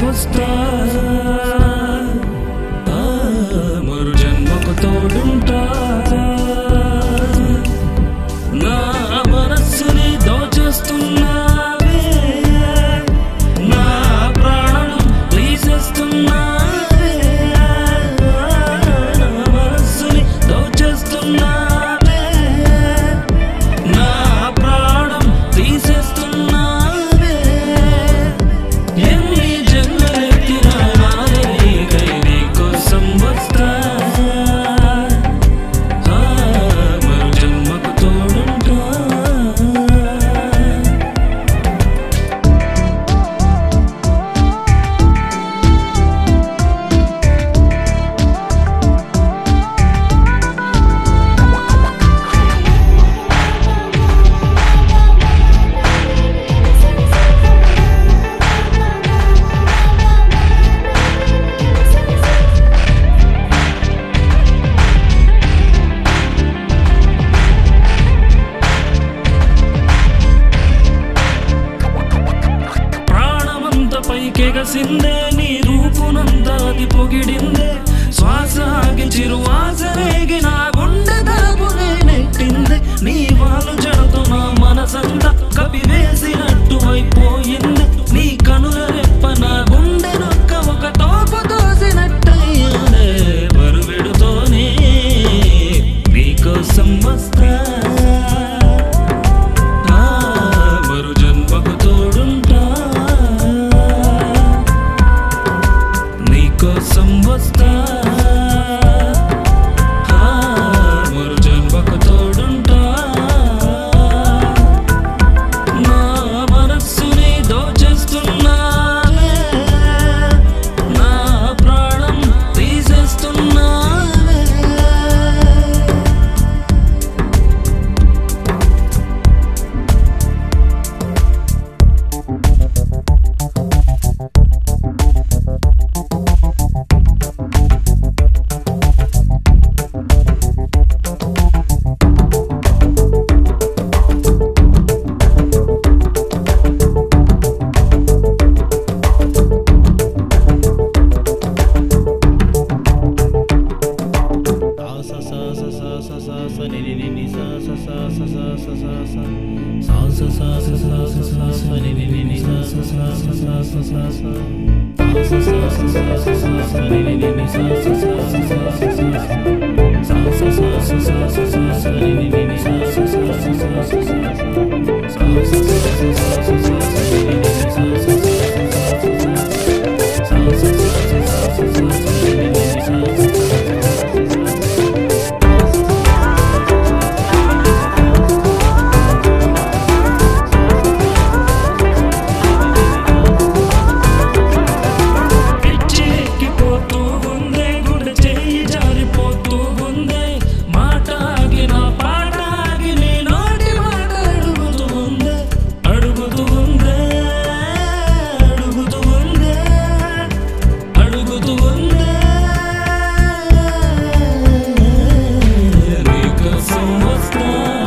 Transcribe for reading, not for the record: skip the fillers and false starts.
వస్తా మరు జన్మకు తోడుంటా నా మనస్సుని దోచేస్తున్నావే నా ప్రాణం తీసేస్తున్నావే నా మనస్సుని దోచేస్తున్నావే నా ప్రాణం తీసేస్తున్నావే ఎన్ని జన్మలెత్తినా నాయకై నీ కోసం వస్తా మరు జన్మకు తోడుంటా పైకెగసిందే నీ రూపునంతా అది పొగిడిందే శ్వాస ఆగి చిరువాస రేగి నా గుండె తలుపునే నెట్టిందే నీ వాళ్ళు జడతో నా మనసంతా కపివేసినట్టు అయిపోయింది నీ కనుల రెప్ప నా గుండె నొక్క ఒక తోపు తోసినట్టయ్యానే బరువెడుతోనే నీకోసం వస్తా మరు జన్మకు తోడుంటా కోసం వస్తా మరు జన్మకు తోడుంటా నా మనస్సుని దోచేస్తున్నావే నా ప్రాణం తీసేస్తున్నావే నీకోసం వస్తా